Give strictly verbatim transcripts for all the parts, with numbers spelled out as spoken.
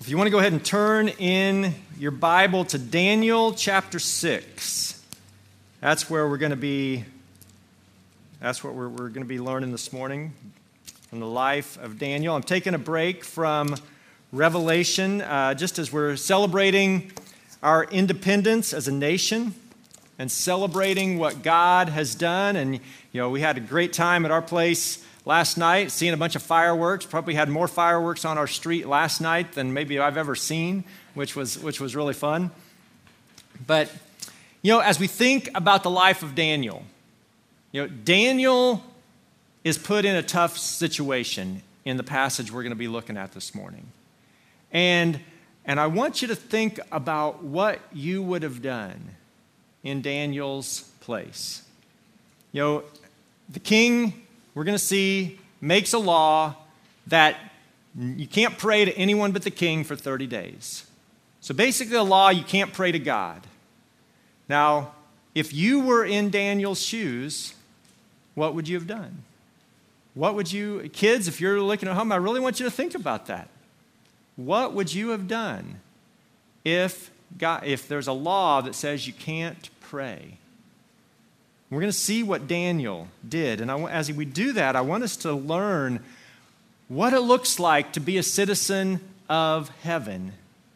If you want to go ahead and turn in your Bible to Daniel chapter six, that's where we're going to be, that's what we're, we're going to be learning this morning from the life of Daniel. I'm taking a break from Revelation uh, just as we're celebrating our independence as a nation and celebrating what God has done. And, you know, we had a great time at our place last night, seeing a bunch of fireworks. Probably had more fireworks on our street last night than maybe I've ever seen, which was which was really fun. But, you know, as we think about the life of Daniel, you know, Daniel is put in a tough situation in the passage we're going to be looking at this morning. And, and I want you to think about what you would have done in Daniel's place. You know, the king, we're going to see, makes a law that you can't pray to anyone but the king for thirty days. So basically a law, you can't pray to God. Now, if you were in Daniel's shoes, what would you have done? What would you, kids, if you're looking at home, I really want you to think about that. What would you have done if God, if there's a law that says you can't pray? We're going to see what Daniel did. And I, as we do that, I want us to learn what it looks like to be a citizen of heaven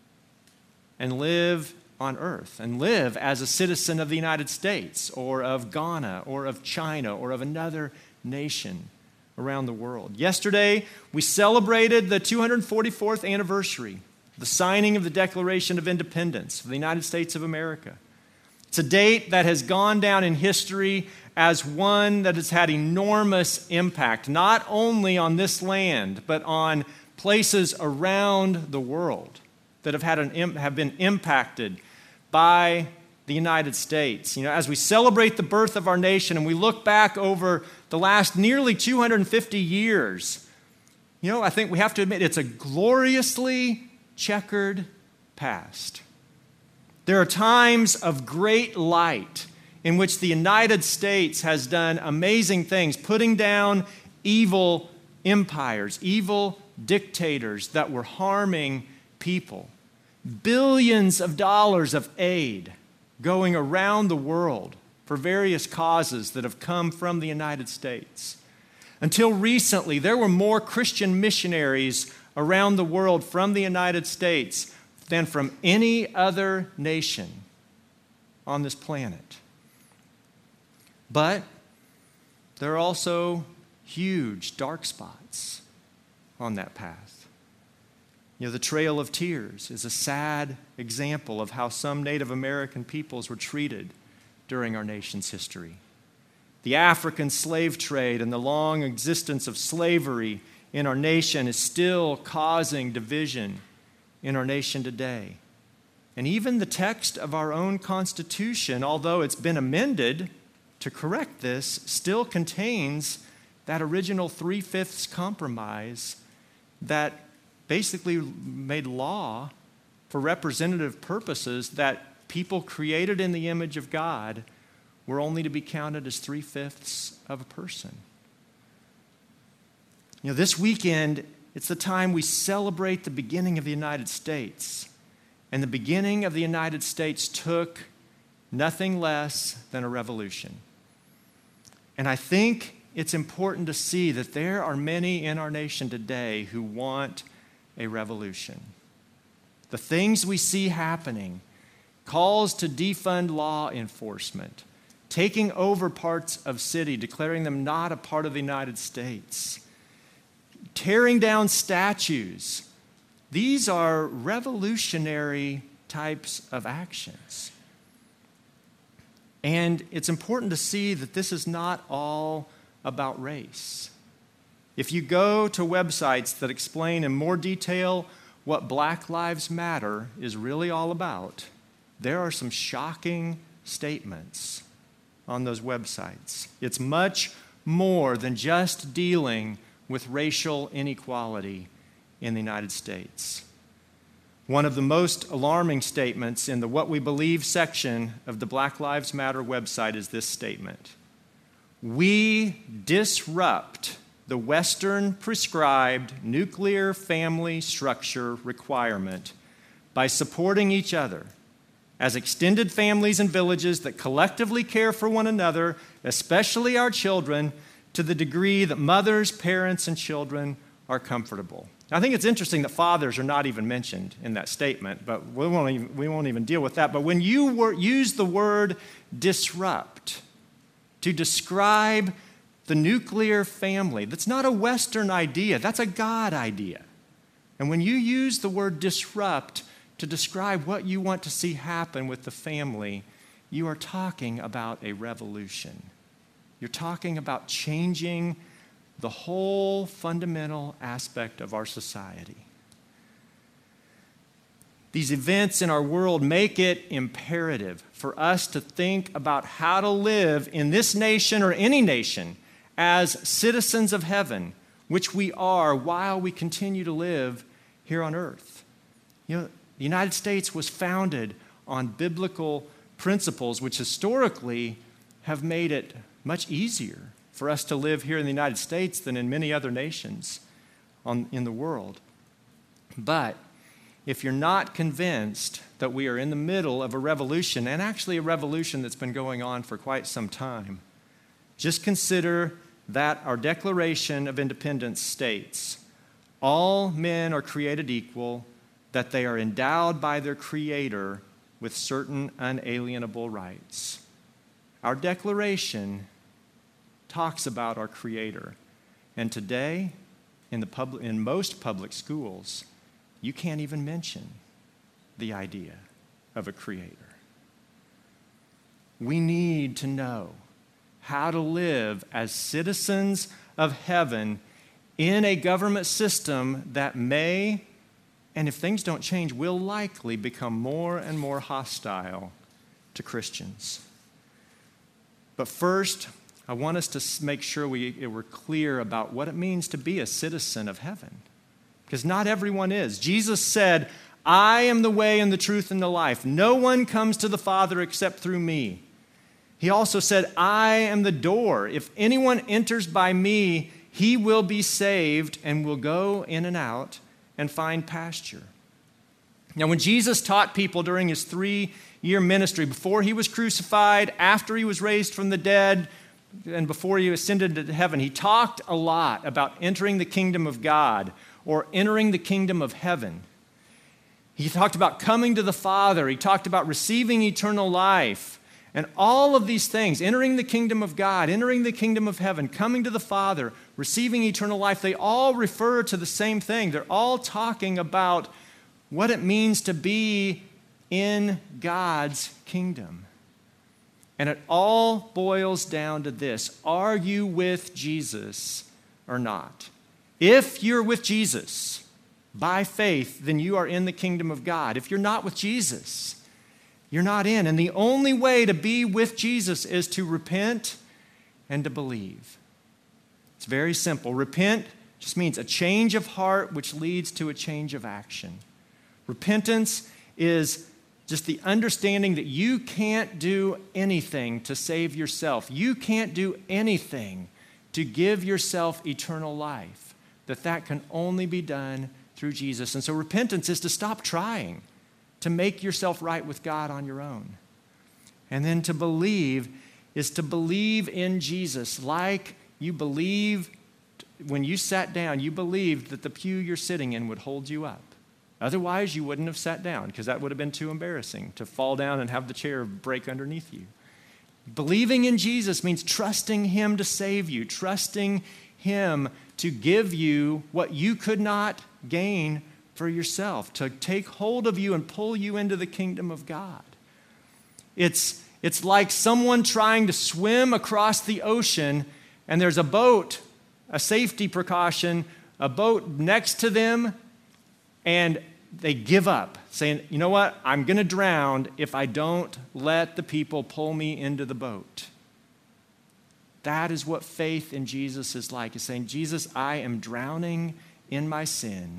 and live on earth, and live as a citizen of the United States or of Ghana or of China or of another nation around the world. Yesterday, we celebrated the two hundred forty-fourth anniversary, the signing of the Declaration of Independence of the United States of America. It's a date that has gone down in history as one that has had enormous impact, not only on this land, but on places around the world that have had an have been impacted by the United States. You know, as we celebrate the birth of our nation and we look back over the last nearly two hundred fifty years, you know, I think we have to admit it's a gloriously checkered past. There are times of great light in which the United States has done amazing things, putting down evil empires, evil dictators that were harming people. Billions of dollars of aid going around the world for various causes that have come from the United States. Until recently, there were more Christian missionaries around the world from the United States than from any other nation on this planet. But there are also huge dark spots on that path. You know, the Trail of Tears is a sad example of how some Native American peoples were treated during our nation's history. The African slave trade and the long existence of slavery in our nation is still causing division in our nation today. And even the text of our own Constitution, although it's been amended to correct this, still contains that original three-fifths compromise that basically made law for representative purposes that people created in the image of God were only to be counted as three-fifths of a person. You know, this weekend, it's the time we celebrate the beginning of the United States. And the beginning of the United States took nothing less than a revolution. And I think it's important to see that there are many in our nation today who want a revolution. The things we see happening, calls to defund law enforcement, taking over parts of city, declaring them not a part of the United States, tearing down statues. These are revolutionary types of actions. And it's important to see that this is not all about race. If you go to websites that explain in more detail what Black Lives Matter is really all about, there are some shocking statements on those websites. It's much more than just dealing with racial inequality in the United States. One of the most alarming statements in the What We Believe section of the Black Lives Matter website is this statement: "We disrupt the Western prescribed nuclear family structure requirement by supporting each other as extended families and villages that collectively care for one another, especially our children, to the degree that mothers, parents, and children are comfortable. I think it's interesting that fathers are not even mentioned in that statement, but we won't even, we won't even deal with that. But when you wor- use the word disrupt to describe the nuclear family, that's not a Western idea, that's a God idea. And when you use the word disrupt to describe what you want to see happen with the family, you are talking about a revolution. You're talking about changing the whole fundamental aspect of our society. These events in our world make it imperative for us to think about how to live in this nation or any nation as citizens of heaven, which we are while we continue to live here on earth. You know, the United States was founded on biblical principles which historically have made it much easier for us to live here in the United States than in many other nations on, in the world. But if you're not convinced that we are in the middle of a revolution, and actually a revolution that's been going on for quite some time, just consider that our Declaration of Independence states, all men are created equal, that they are endowed by their Creator with certain unalienable rights. Our Declaration talks about our Creator. And today, in, the public, in most public schools, you can't even mention the idea of a Creator. We need to know how to live as citizens of heaven in a government system that may, and if things don't change, will likely become more and more hostile to Christians. But first, I want us to make sure we, we're clear about what it means to be a citizen of heaven. Because not everyone is. Jesus said, I am the way and the truth and the life. No one comes to the Father except through me. He also said, I am the door. If anyone enters by me, he will be saved and will go in and out and find pasture. Now, when Jesus taught people during his three-year ministry, before he was crucified, after he was raised from the dead, and before he ascended to heaven, he talked a lot about entering the kingdom of God or entering the kingdom of heaven. He talked about coming to the Father. He talked about receiving eternal life. And all of these things, entering the kingdom of God, entering the kingdom of heaven, coming to the Father, receiving eternal life, they all refer to the same thing. They're all talking about what it means to be in God's kingdom. And it all boils down to this: are you with Jesus or not? If you're with Jesus by faith, then you are in the kingdom of God. If you're not with Jesus, you're not in. And the only way to be with Jesus is to repent and to believe. It's very simple. Repent just means a change of heart which leads to a change of action. Repentance is just the understanding that you can't do anything to save yourself. You can't do anything to give yourself eternal life. That that can only be done through Jesus. And so repentance is to stop trying to make yourself right with God on your own. And then to believe is to believe in Jesus like you believed when you sat down, you believed that the pew you're sitting in would hold you up. Otherwise, you wouldn't have sat down because that would have been too embarrassing to fall down and have the chair break underneath you. Believing in Jesus means trusting him to save you, trusting him to give you what you could not gain for yourself, to take hold of you and pull you into the kingdom of God. It's, it's like someone trying to swim across the ocean, and there's a boat, a safety precaution, a boat next to them, and they give up, saying, you know what, I'm going to drown if I don't let the people pull me into the boat. That is what faith in Jesus is like. It's saying, Jesus, I am drowning in my sin,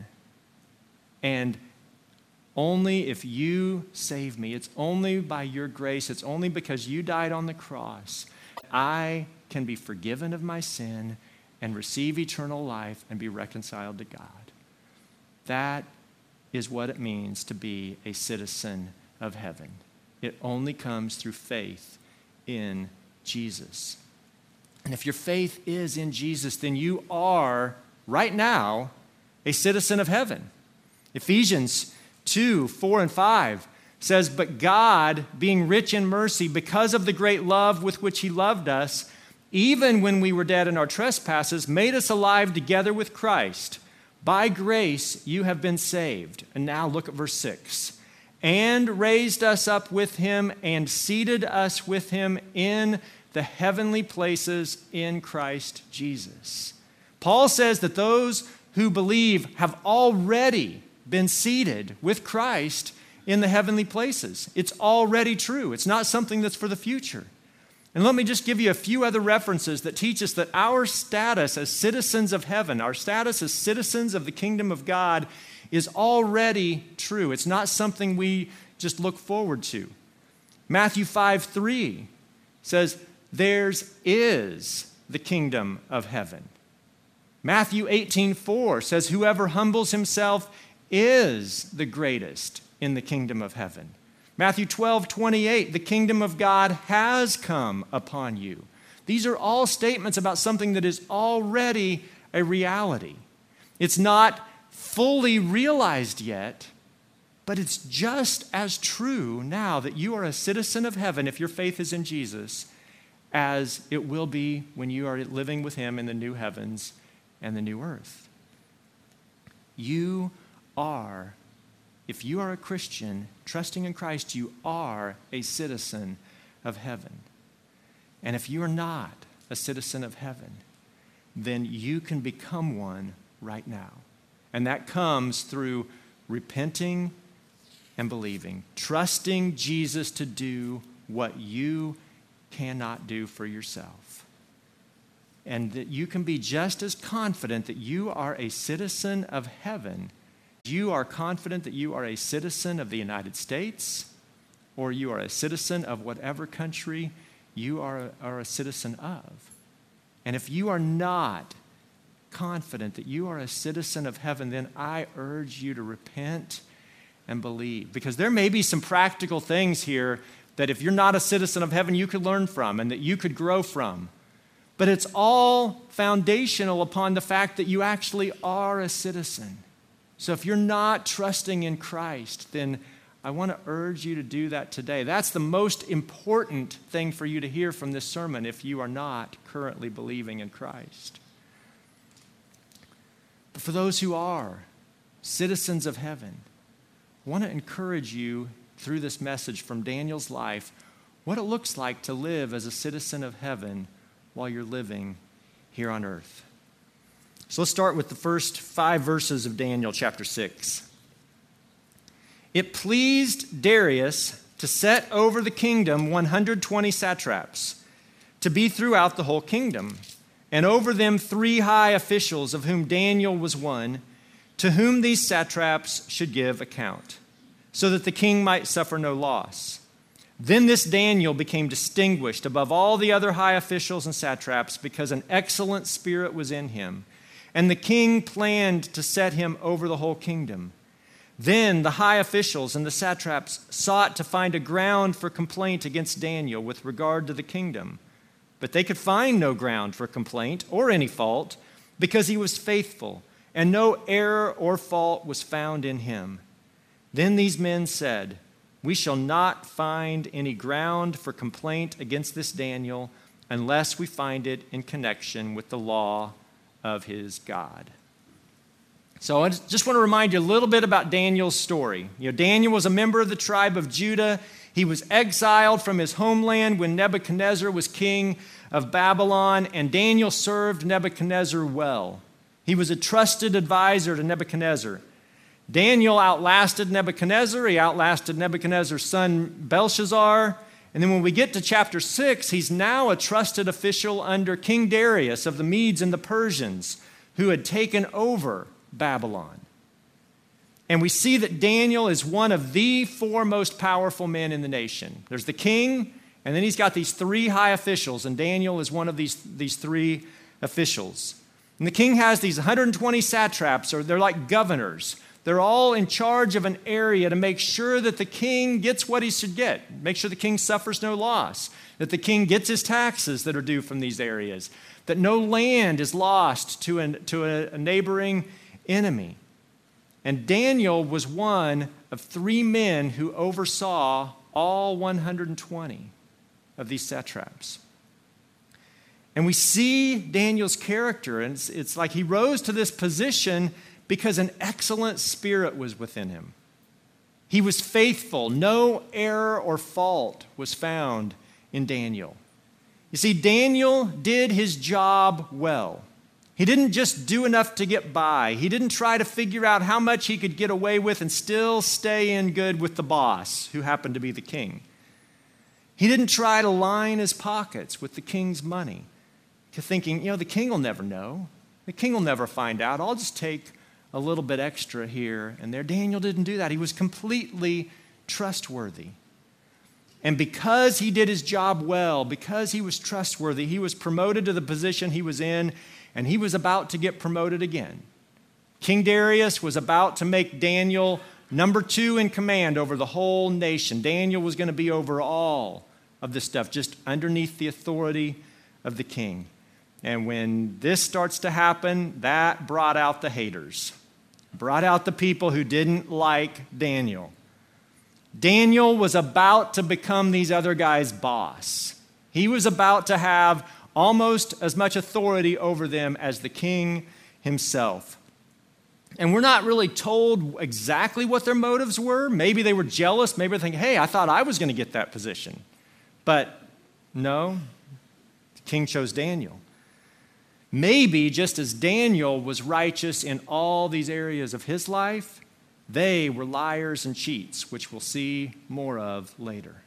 and only if you save me, it's only by your grace, it's only because you died on the cross, I can be forgiven of my sin and receive eternal life and be reconciled to God. That is what it means to be a citizen of heaven. It only comes through faith in Jesus. And if your faith is in Jesus, then you are, right now, a citizen of heaven. Ephesians two, four, and five says, "But God, being rich in mercy, because of the great love with which he loved us, even when we were dead in our trespasses, made us alive together with Christ. By grace you have been saved." And now look at verse six. "And raised us up with him and seated us with him in the heavenly places in Christ Jesus." Paul says that those who believe have already been seated with Christ in the heavenly places. It's already true. It's not something that's for the future. And let me just give you a few other references that teach us that our status as citizens of heaven, our status as citizens of the kingdom of God, is already true. It's not something we just look forward to. Matthew five three says, "Theirs is the kingdom of heaven." Matthew eighteen four says, "Whoever humbles himself is the greatest in the kingdom of heaven." Matthew twelve twenty-eight, "The kingdom of God has come upon you." These are all statements about something that is already a reality. It's not fully realized yet, but it's just as true now that you are a citizen of heaven if your faith is in Jesus, as it will be when you are living with him in the new heavens and the new earth. You are, if you are a Christian, trusting in Christ, you are a citizen of heaven. And if you are not a citizen of heaven, then you can become one right now. And that comes through repenting and believing, trusting Jesus to do what you cannot do for yourself. And that you can be just as confident that you are a citizen of heaven. You are confident that you are a citizen of the United States, or you are a citizen of whatever country you are, are a citizen of. And if you are not confident that you are a citizen of heaven, then I urge you to repent and believe. Because there may be some practical things here that if you're not a citizen of heaven, you could learn from and that you could grow from. But it's all foundational upon the fact that you actually are a citizen. So if you're not trusting in Christ, then I want to urge you to do that today. That's the most important thing for you to hear from this sermon if you are not currently believing in Christ. But for those who are citizens of heaven, I want to encourage you through this message from Daniel's life what it looks like to live as a citizen of heaven while you're living here on earth. So let's start with the first five verses of Daniel chapter six. It pleased Darius to set over the kingdom one hundred twenty satraps, to be throughout the whole kingdom, and over them three high officials, of whom Daniel was one, to whom these satraps should give account, so that the king might suffer no loss. Then this Daniel became distinguished above all the other high officials and satraps because an excellent spirit was in him, and the king planned to set him over the whole kingdom. Then the high officials and the satraps sought to find a ground for complaint against Daniel with regard to the kingdom, but they could find no ground for complaint or any fault because he was faithful, and no error or fault was found in him. Then these men said, "We shall not find any ground for complaint against this Daniel unless we find it in connection with the law of his God." So I just want to remind you a little bit about Daniel's story. You know, Daniel was a member of the tribe of Judah. He was exiled from his homeland when Nebuchadnezzar was king of Babylon, and Daniel served Nebuchadnezzar well. He was a trusted advisor to Nebuchadnezzar. Daniel outlasted Nebuchadnezzar. He outlasted Nebuchadnezzar's son Belshazzar. And then when we get to chapter six, he's now a trusted official under King Darius of the Medes and the Persians, who had taken over Babylon. And we see that Daniel is one of the four most powerful men in the nation. There's the king, and then he's got these three high officials, and Daniel is one of these, these three officials. And the king has these one hundred twenty satraps, or they're like governors. They're all in charge of an area to make sure that the king gets what he should get, make sure the king suffers no loss, that the king gets his taxes that are due from these areas, that no land is lost to, an, to a, a neighboring enemy. And Daniel was one of three men who oversaw all one hundred twenty of these satraps. And we see Daniel's character, and it's, it's like he rose to this position because an excellent spirit was within him. He was faithful. No error or fault was found in Daniel. You see, Daniel did his job well. He didn't just do enough to get by. He didn't try to figure out how much he could get away with and still stay in good with the boss, who happened to be the king. He didn't try to line his pockets with the king's money, to thinking, you know, the king will never know. The king will never find out. I'll just take a little bit extra here and there. Daniel didn't do that. He was completely trustworthy. And because he did his job well, because he was trustworthy, he was promoted to the position he was in, and he was about to get promoted again. King Darius was about to make Daniel number two in command over the whole nation. Daniel was going to be over all of this stuff, just underneath the authority of the king. And when this starts to happen, that brought out the haters, brought out the people who didn't like Daniel. Daniel was about to become these other guys' boss. He was about to have almost as much authority over them as the king himself. And we're not really told exactly what their motives were. Maybe they were jealous. Maybe they're thinking, hey, I thought I was going to get that position. But no, the king chose Daniel. Maybe just as Daniel was righteous in all these areas of his life, they were liars and cheats, which we'll see more of later.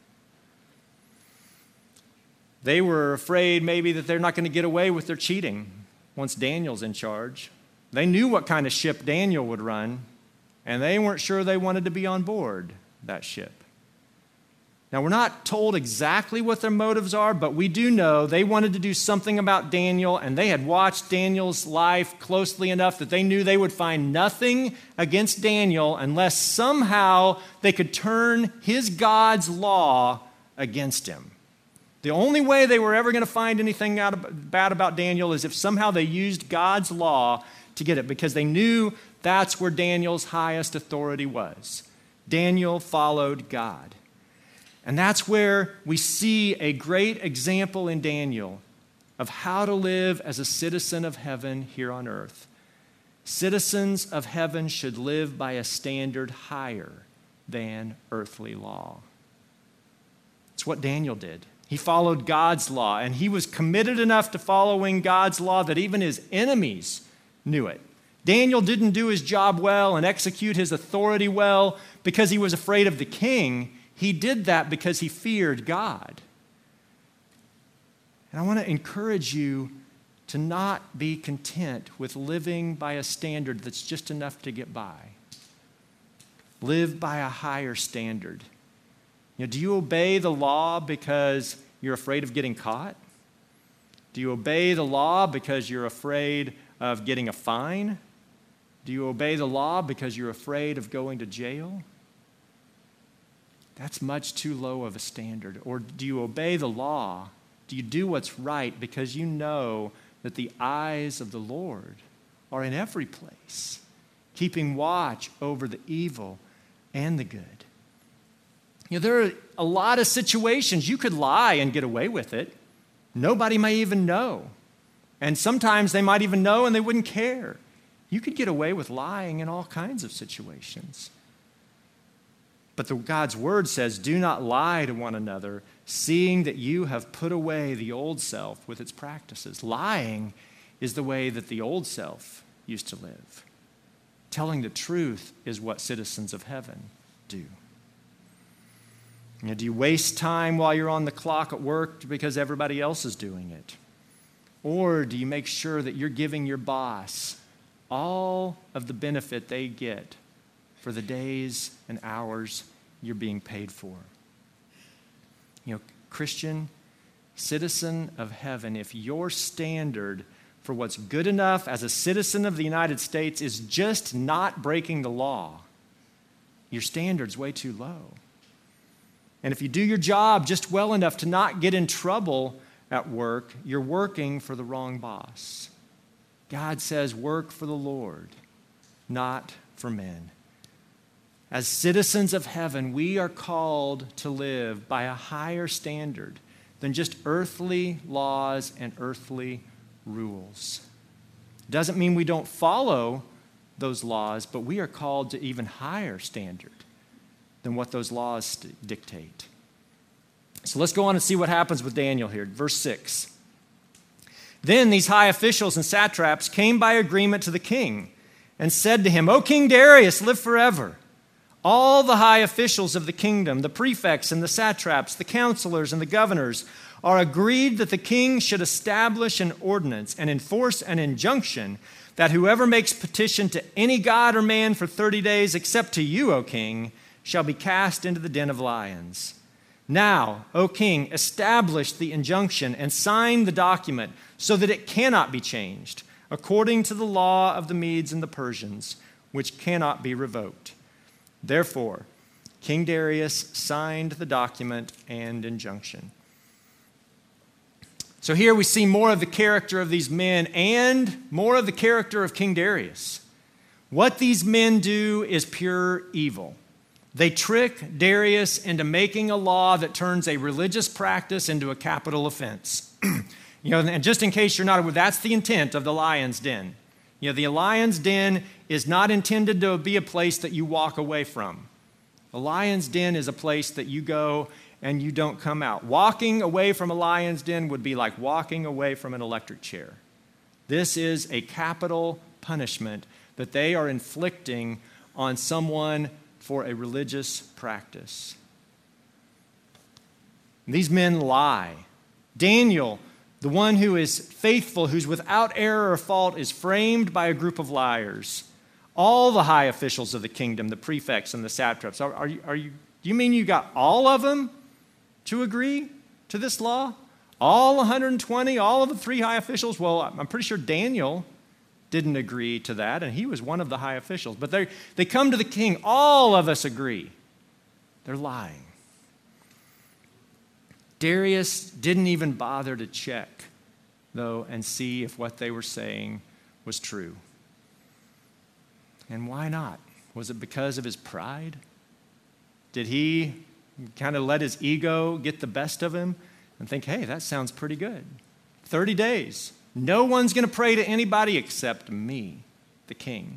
They were afraid maybe that they're not going to get away with their cheating once Daniel's in charge. They knew what kind of ship Daniel would run, and they weren't sure they wanted to be on board that ship. Now, we're not told exactly what their motives are, but we do know they wanted to do something about Daniel, and they had watched Daniel's life closely enough that they knew they would find nothing against Daniel unless somehow they could turn his God's law against him. The only way they were ever going to find anything bad about Daniel is if somehow they used God's law to get it, because they knew that's where Daniel's highest authority was. Daniel followed God. And that's where we see a great example in Daniel of how to live as a citizen of heaven here on earth. Citizens of heaven should live by a standard higher than earthly law. It's what Daniel did. He followed God's law, and he was committed enough to following God's law that even his enemies knew it. Daniel didn't do his job well and execute his authority well because he was afraid of the king. He did that because he feared God. And I want to encourage you to not be content with living by a standard that's just enough to get by. Live by a higher standard. You know, do you obey the law because you're afraid of getting caught? Do you obey the law because you're afraid of getting a fine? Do you obey the law because you're afraid of going to jail? That's much too low of a standard. Or do you obey the law? Do you do what's right because you know that the eyes of the Lord are in every place, keeping watch over the evil and the good? You know, there are a lot of situations you could lie and get away with it. Nobody may even know. And sometimes they might even know and they wouldn't care. You could get away with lying in all kinds of situations. But the, God's word says, do not lie to one another, seeing that you have put away the old self with its practices. Lying is the way that the old self used to live. Telling the truth is what citizens of heaven do. You know, do you waste time while you're on the clock at work because everybody else is doing it? Or do you make sure that you're giving your boss all of the benefit they get for the days and hours you're being paid for? You know, Christian, citizen of heaven, if your standard for what's good enough as a citizen of the United States is just not breaking the law. Your standard's way too low. And if you do your job just well enough to not get in trouble at work, you're working for the wrong boss. God says, work for the Lord, not for men. As citizens of heaven, we are called to live by a higher standard than just earthly laws and earthly rules. Doesn't mean we don't follow those laws, but we are called to even higher standard than what those laws st- dictate. So let's go on and see what happens with Daniel here. Verse six. Then these high officials and satraps came by agreement to the king and said to him, O King Darius, live forever. All the high officials of the kingdom, the prefects and the satraps, the counselors and the governors, are agreed that the king should establish an ordinance and enforce an injunction that whoever makes petition to any god or man for thirty days, except to you, O king, shall be cast into the den of lions. Now, O king, establish the injunction and sign the document so that it cannot be changed, according to the law of the Medes and the Persians, which cannot be revoked. Therefore, King Darius signed the document and injunction. So here we see more of the character of these men and more of the character of King Darius. What these men do is pure evil. They trick Darius into making a law that turns a religious practice into a capital offense. You know, and just in case you're not aware, that's the intent of the lion's den. You know, the lion's den is not intended to be a place that you walk away from. The lion's den is a place that you go and you don't come out. Walking away from a lion's den would be like walking away from an electric chair. This is a capital punishment that they are inflicting on someone for a religious practice. These men lie. Daniel, the one who is faithful, who's without error or fault, is framed by a group of liars. All the high officials of the kingdom, the prefects and the satraps, are, are, you, are you, do you mean you got all of them to agree to this law? All one hundred twenty, all of the three high officials? Well, I'm pretty sure Daniel didn't agree to that, and he was one of the high officials. But they they come to the king, all of us agree. They're lying. Darius didn't even bother to check, though, and see if what they were saying was true. And why not? Was it because of his pride? Did he kind of let his ego get the best of him and think, hey, that sounds pretty good. thirty days. No one's going to pray to anybody except me, the king.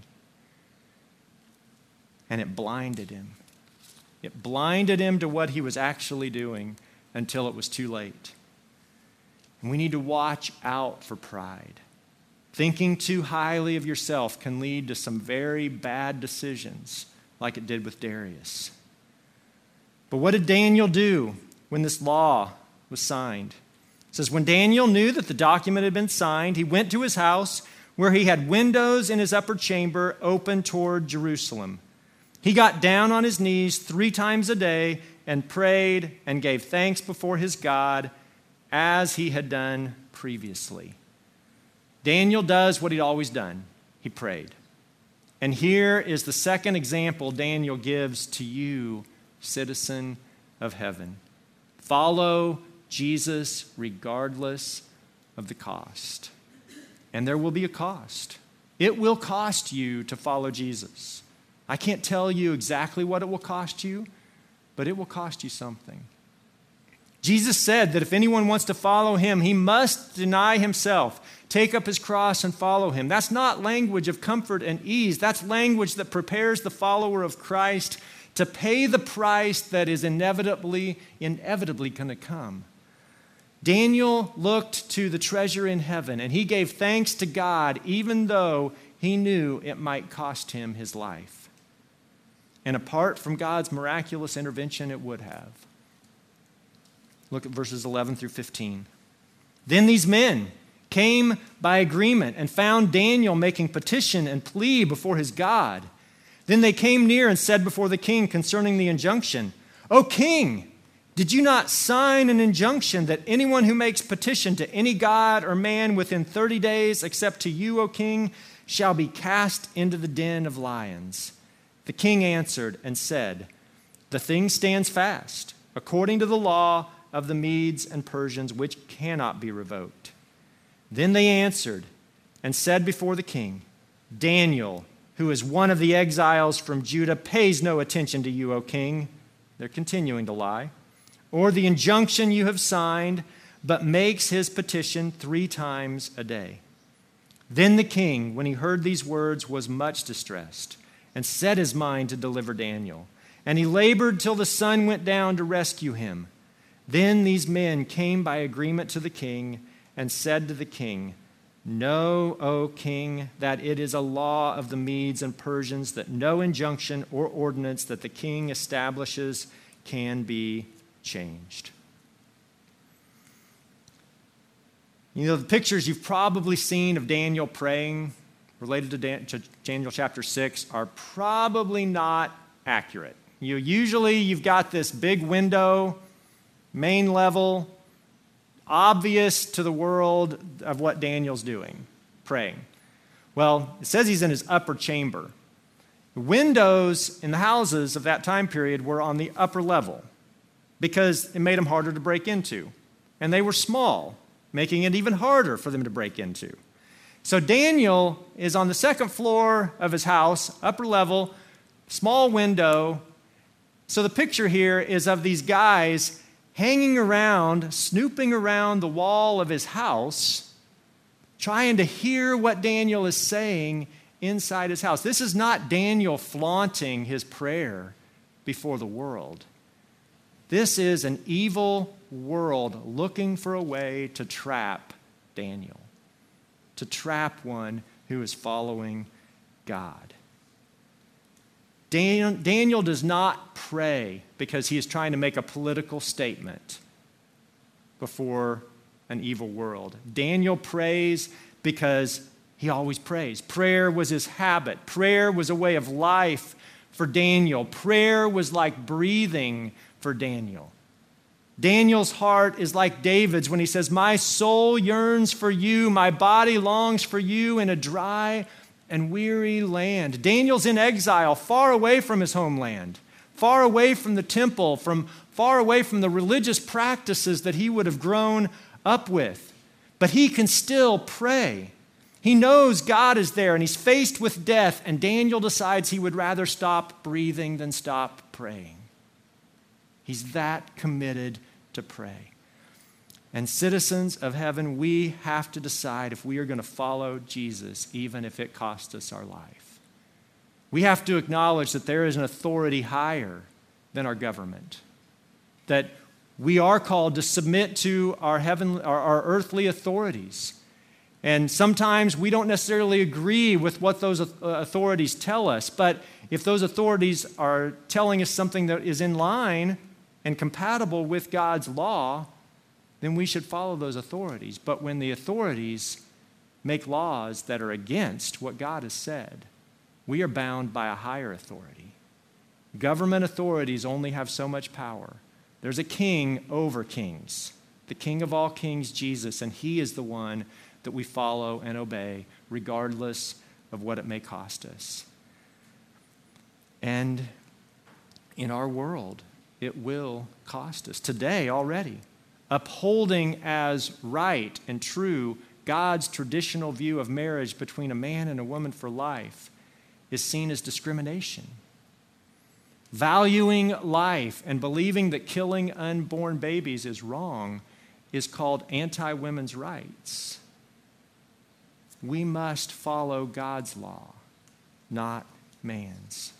And it blinded him. It blinded him to what he was actually doing until it was too late. And we need to watch out for pride. Thinking too highly of yourself can lead to some very bad decisions, like it did with Darius. But what did Daniel do when this law was signed? It says, when Daniel knew that the document had been signed, he went to his house where he had windows in his upper chamber open toward Jerusalem. He got down on his knees three times a day and prayed and gave thanks before his God as he had done previously. Daniel does what he'd always done. He prayed. And here is the second example Daniel gives to you, citizen of heaven. Follow Jesus regardless of the cost. And there will be a cost. It will cost you to follow Jesus. I can't tell you exactly what it will cost you, but it will cost you something. Jesus said that if anyone wants to follow him, he must deny himself, take up his cross and follow him. That's not language of comfort and ease. That's language that prepares the follower of Christ to pay the price that is inevitably, inevitably going to come. Daniel looked to the treasure in heaven, and he gave thanks to God, even though he knew it might cost him his life. And apart from God's miraculous intervention, it would have. Look at verses eleven through fifteen. Then these men came by agreement and found Daniel making petition and plea before his God. Then they came near and said before the king concerning the injunction, O king, Did you not sign an injunction that anyone who makes petition to any god or man within thirty days, except to you, O king, shall be cast into the den of lions? The king answered and said, the thing stands fast, according to the law of the Medes and Persians, which cannot be revoked. Then they answered and said before the king, Daniel, who is one of the exiles from Judah, pays no attention to you, O king. They're continuing to lie. Or the injunction you have signed, but makes his petition three times a day. Then the king, when he heard these words, was much distressed and set his mind to deliver Daniel. And he labored till the sun went down to rescue him. Then these men came by agreement to the king and said to the king, know, O king, that it is a law of the Medes and Persians that no injunction or ordinance that the king establishes can be changed. You know, the pictures you've probably seen of Daniel praying related to, Dan- to Daniel chapter six are probably not accurate. You usually you've got this big window, main level, obvious to the world of what Daniel's doing, praying. Well, it says he's in his upper chamber. The windows in the houses of that time period were on the upper level because it made them harder to break into. And they were small, making it even harder for them to break into. So Daniel is on the second floor of his house, upper level, small window. So the picture here is of these guys hanging around, snooping around the wall of his house, trying to hear what Daniel is saying inside his house. This is not Daniel flaunting his prayer before the world. This is an evil world looking for a way to trap Daniel, to trap one who is following God. Dan- Daniel does not pray because he is trying to make a political statement before an evil world. Daniel prays because he always prays. Prayer was his habit. Prayer was a way of life for Daniel. Prayer was like breathing for Daniel. Daniel's heart is like David's when he says, my soul yearns for you, my body longs for you in a dry and weary land. Daniel's in exile, far away from his homeland, far away from the temple, from far away from the religious practices that he would have grown up with. But he can still pray. He knows God is there and he's faced with death, and Daniel decides he would rather stop breathing than stop praying. He's that committed to pray. And citizens of heaven, we have to decide if we are going to follow Jesus, even if it costs us our life. We have to acknowledge that there is an authority higher than our government, that we are called to submit to our heaven, our, our earthly authorities. And sometimes we don't necessarily agree with what those authorities tell us, but if those authorities are telling us something that is in line and compatible with God's law, then we should follow those authorities. But when the authorities make laws that are against what God has said, we are bound by a higher authority. Government authorities only have so much power. There's a king over kings, the King of all kings, Jesus, and he is the one that we follow and obey regardless of what it may cost us. And in our world, it will cost us. Today already, upholding as right and true God's traditional view of marriage between a man and a woman for life is seen as discrimination. Valuing life and believing that killing unborn babies is wrong is called anti-women's rights. We must follow God's law, not man's.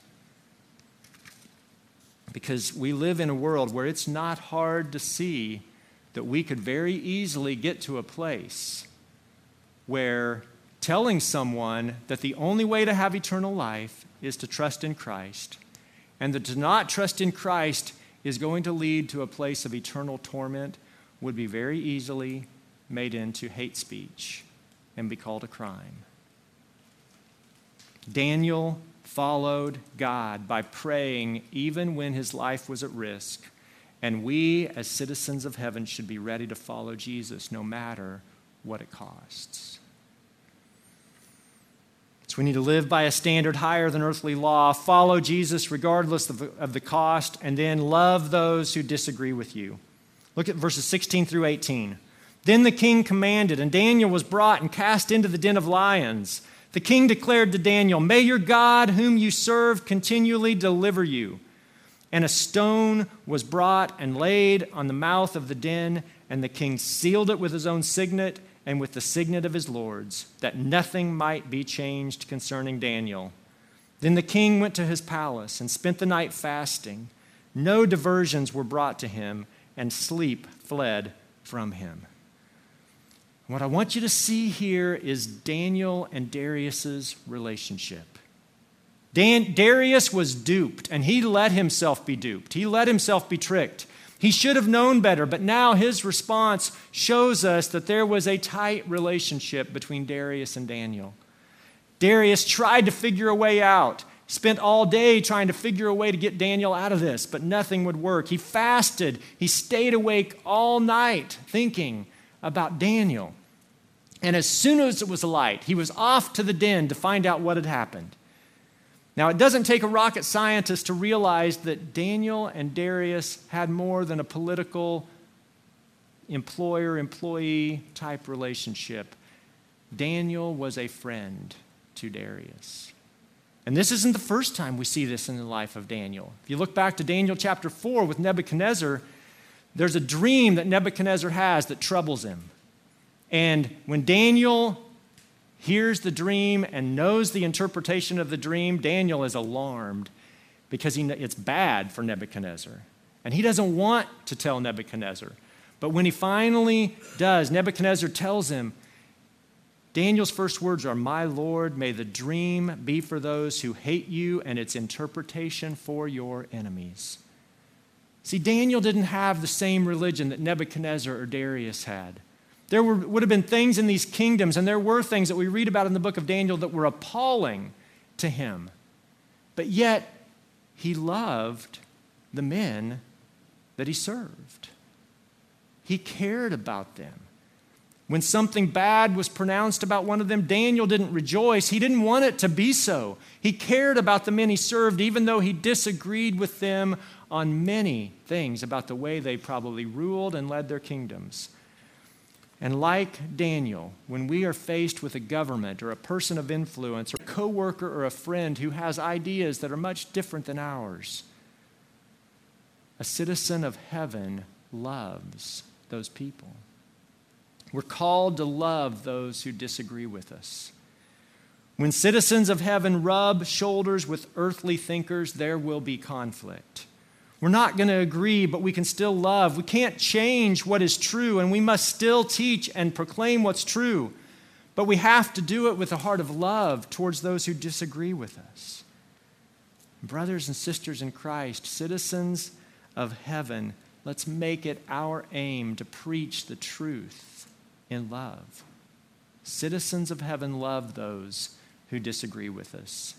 Because we live in a world where it's not hard to see that we could very easily get to a place where telling someone that the only way to have eternal life is to trust in Christ, and that to not trust in Christ is going to lead to a place of eternal torment, would be very easily made into hate speech and be called a crime. Daniel followed God by praying even when his life was at risk, And we, as citizens of heaven, should be ready to follow Jesus no matter what it costs. So we need to live by a standard higher than earthly law, follow Jesus regardless of, of the cost, and then love those who disagree with you. Look at verses sixteen through eighteen. Then the king commanded, and Daniel was brought and cast into the den of lions. The king declared to Daniel, "May your God, whom you serve, continually deliver you." And a stone was brought and laid on the mouth of the den, and the king sealed it with his own signet and with the signet of his lords, that nothing might be changed concerning Daniel. Then the king went to his palace and spent the night fasting. No diversions were brought to him, and sleep fled from him. What I want you to see here is Daniel and Darius's relationship. Dan, Darius was duped, and he let himself be duped. He let himself be tricked. He should have known better, but now his response shows us that there was a tight relationship between Darius and Daniel. Darius tried to figure a way out, spent all day trying to figure a way to get Daniel out of this, but nothing would work. He fasted. He stayed awake all night thinking about Daniel. And as soon as it was light, he was off to the den to find out what had happened. Now, it doesn't take a rocket scientist to realize that Daniel and Darius had more than a political employer-employee type relationship. Daniel was a friend to Darius. And this isn't the first time we see this in the life of Daniel. If you look back to Daniel chapter four with Nebuchadnezzar, there's a dream that Nebuchadnezzar has that troubles him. And when Daniel hears the dream and knows the interpretation of the dream, Daniel is alarmed because he, it's bad for Nebuchadnezzar. And he doesn't want to tell Nebuchadnezzar. But when he finally does, Nebuchadnezzar tells him, Daniel's first words are, "My Lord, may the dream be for those who hate you and its interpretation for your enemies." See, Daniel didn't have the same religion that Nebuchadnezzar or Darius had. There were, would have been things in these kingdoms, and there were things that we read about in the book of Daniel that were appalling to him. But yet, he loved the men that he served. He cared about them. When something bad was pronounced about one of them, Daniel didn't rejoice. He didn't want it to be so. He cared about the men he served, even though he disagreed with them on many things about the way they probably ruled and led their kingdoms. And like Daniel, when we are faced with a government or a person of influence or a coworker or a friend who has ideas that are much different than ours, a citizen of heaven loves those people. We're called to love those who disagree with us. When citizens of heaven rub shoulders with earthly thinkers, there will be conflict. We're not going to agree, but we can still love. We can't change what is true, and we must still teach and proclaim what's true. But we have to do it with a heart of love towards those who disagree with us. Brothers and sisters in Christ, citizens of heaven, let's make it our aim to preach the truth in love. Citizens of heaven love those who disagree with us.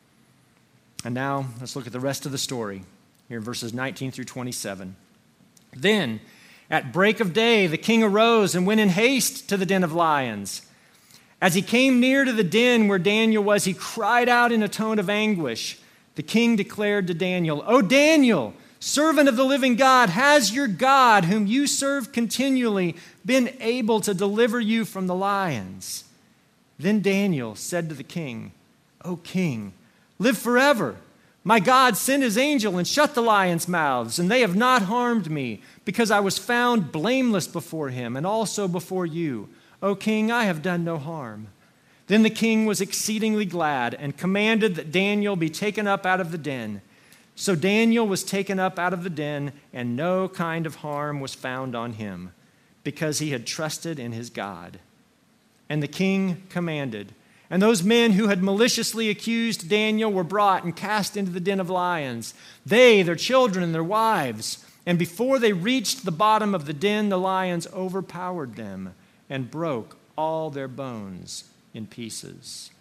And now, let's look at the rest of the story. Here, verses nineteen through twenty-seven. Then, at break of day, the king arose and went in haste to the den of lions. As he came near to the den where Daniel was, he cried out in a tone of anguish. The king declared to Daniel, "O Daniel, servant of the living God, has your God, whom you serve continually, been able to deliver you from the lions?" Then Daniel said to the king, "O king, live forever. My God sent his angel and shut the lions' mouths, and they have not harmed me, because I was found blameless before him and also before you. O king, I have done no harm." Then the king was exceedingly glad and commanded that Daniel be taken up out of the den. So Daniel was taken up out of the den, and no kind of harm was found on him, because he had trusted in his God. And the king commanded, and those men who had maliciously accused Daniel were brought and cast into the den of lions, they, their children, and their wives. And before they reached the bottom of the den, the lions overpowered them and broke all their bones in pieces.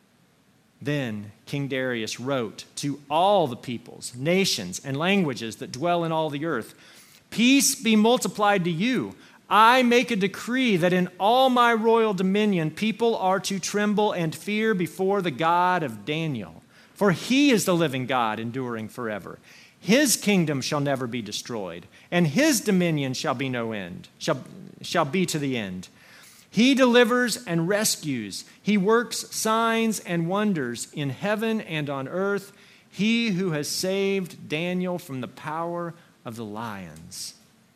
Then King Darius wrote to all the peoples, nations, and languages that dwell in all the earth, Peace be multiplied to you. I make a decree that in all my royal dominion people are to tremble and fear before the God of Daniel. For he is the living God, enduring forever. His kingdom shall never be destroyed, and his dominion shall be no end, shall, shall be to the end. He delivers and rescues. He works signs and wonders in heaven and on earth. He who has saved Daniel from the power of the lions.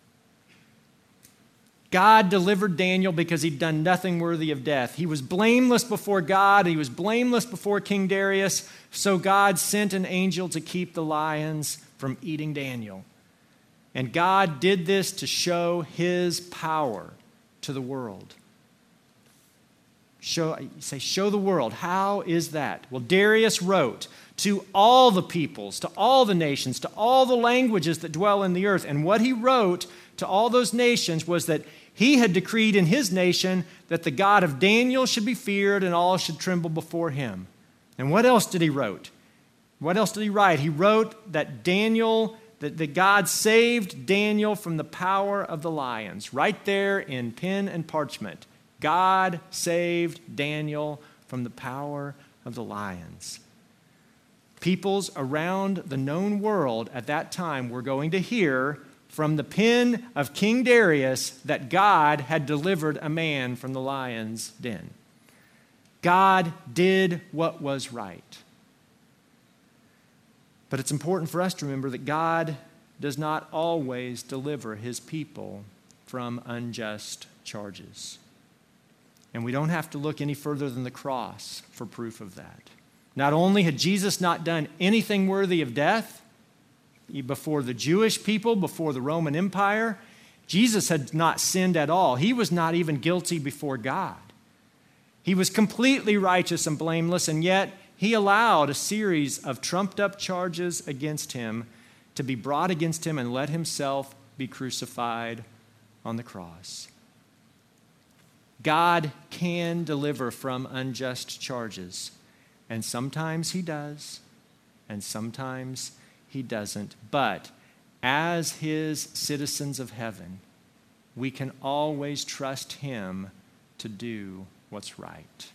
God delivered Daniel because he'd done nothing worthy of death. He was blameless before God. He was blameless before King Darius. So God sent an angel to keep the lions from eating Daniel. And God did this to show his power to the world. Show, say, show the world. How is that? Well, Darius wrote to all the peoples, to all the nations, to all the languages that dwell in the earth. And what he wrote to all those nations was that he had decreed in his nation that the God of Daniel should be feared and all should tremble before him. And what else did he wrote? What else did he write? He wrote that Daniel, that, that God saved Daniel from the power of the lions. Right there in pen and parchment. God saved Daniel from the power of the lions. Peoples around the known world at that time were going to hear from the pen of King Darius that God had delivered a man from the lion's den. God did what was right. But it's important for us to remember that God does not always deliver his people from unjust charges. And we don't have to look any further than the cross for proof of that. Not only had Jesus not done anything worthy of death before the Jewish people, before the Roman Empire, Jesus had not sinned at all. He was not even guilty before God. He was completely righteous and blameless, and yet he allowed a series of trumped-up charges against him to be brought against him and let himself be crucified on the cross. God can deliver from unjust charges, and sometimes he does, and sometimes he doesn't. But as his citizens of heaven, we can always trust him to do what's right.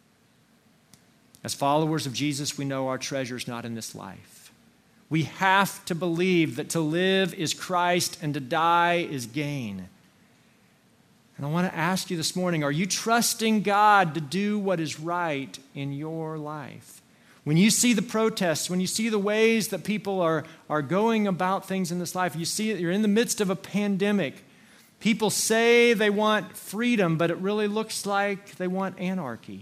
As followers of Jesus, we know our treasure is not in this life. We have to believe that to live is Christ and to die is gain. And I want to ask you this morning, are you trusting God to do what is right in your life? When you see the protests, when you see the ways that people are, are going about things in this life, you see that you're in the midst of a pandemic. People say they want freedom, but it really looks like they want anarchy.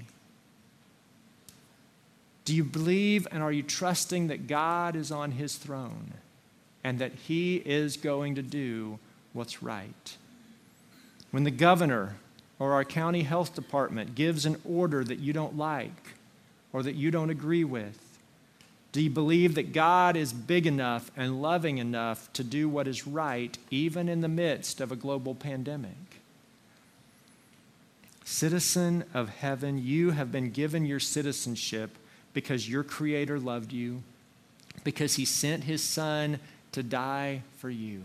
Do you believe and are you trusting that God is on his throne and that he is going to do what's right? When the governor or our county health department gives an order that you don't like or that you don't agree with, do you believe that God is big enough and loving enough to do what is right even in the midst of a global pandemic? Citizen of heaven, you have been given your citizenship because your Creator loved you, because he sent his Son to die for you.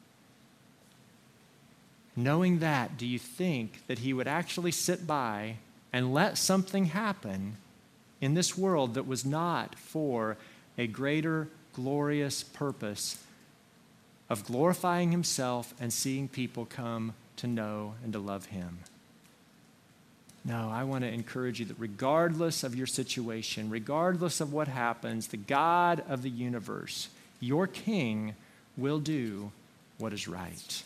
Knowing that, do you think that he would actually sit by and let something happen in this world that was not for a greater, glorious purpose of glorifying himself and seeing people come to know and to love him? No, I want to encourage you that regardless of your situation, regardless of what happens, the God of the universe, your King, will do what is right.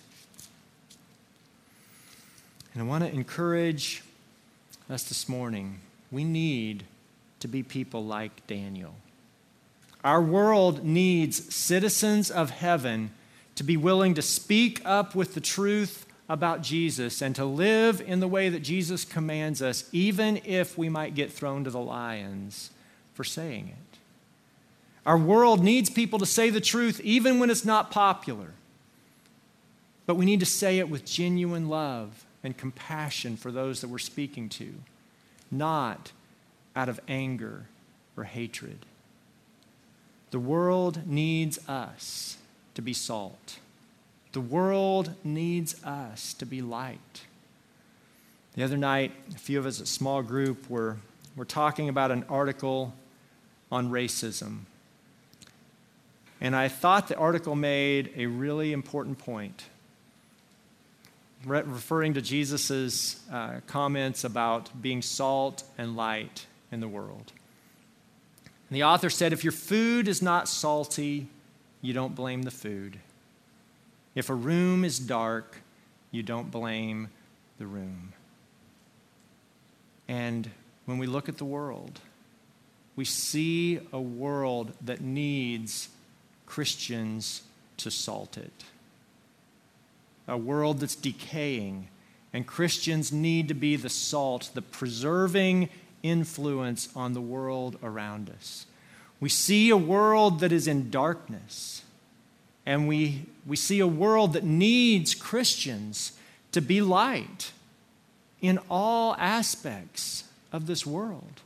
And I want to encourage us this morning. We need to be people like Daniel. Our world needs citizens of heaven to be willing to speak up with the truth about Jesus and to live in the way that Jesus commands us, even if we might get thrown to the lions for saying it. Our world needs people to say the truth even when it's not popular. But we need to say it with genuine love and compassion for those that we're speaking to, not out of anger or hatred. The world needs us to be salt. The world needs us to be light. The other night, a few of us, a small group, were, were talking about an article on racism. And I thought the article made a really important point, re- referring to Jesus' uh, comments about being salt and light in the world. And the author said, if your food is not salty, you don't blame the food. If a room is dark, you don't blame the room. And when we look at the world, we see a world that needs Christians to salt it. A world that's decaying, and Christians need to be the salt, the preserving influence on the world around us. We see a world that is in darkness, and we, we see a world that needs Christians to be light in all aspects of this world.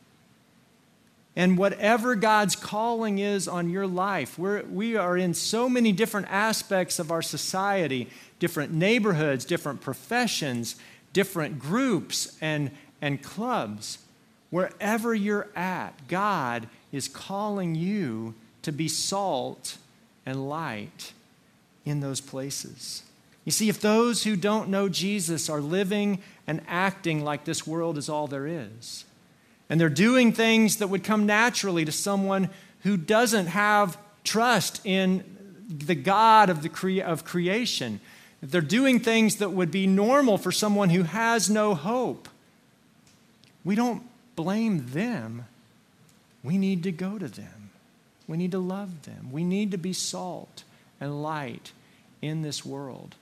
And whatever God's calling is on your life, we're, we are in so many different aspects of our society, different neighborhoods, different professions, different groups and, and clubs. Wherever you're at, God is calling you to be salt and light in those places. You see, if those who don't know Jesus are living and acting like this world is all there is, and they're doing things that would come naturally to someone who doesn't have trust in the God of, the cre- of creation, if they're doing things that would be normal for someone who has no hope, we don't blame them. We need to go to them. We need to love them. We need to be salt and light in this world.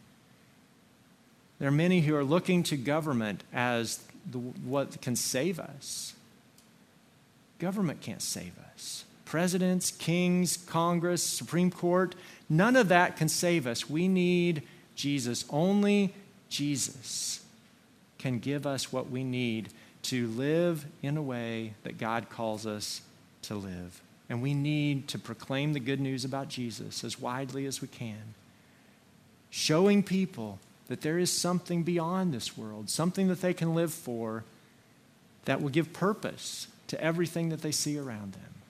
There are many who are looking to government as the, what can save us. Government can't save us. Presidents, kings, Congress, Supreme Court, none of that can save us. We need Jesus. Only Jesus can give us what we need to live in a way that God calls us to live. And we need to proclaim the good news about Jesus as widely as we can, showing people that there is something beyond this world, something that they can live for that will give purpose to everything that they see around them.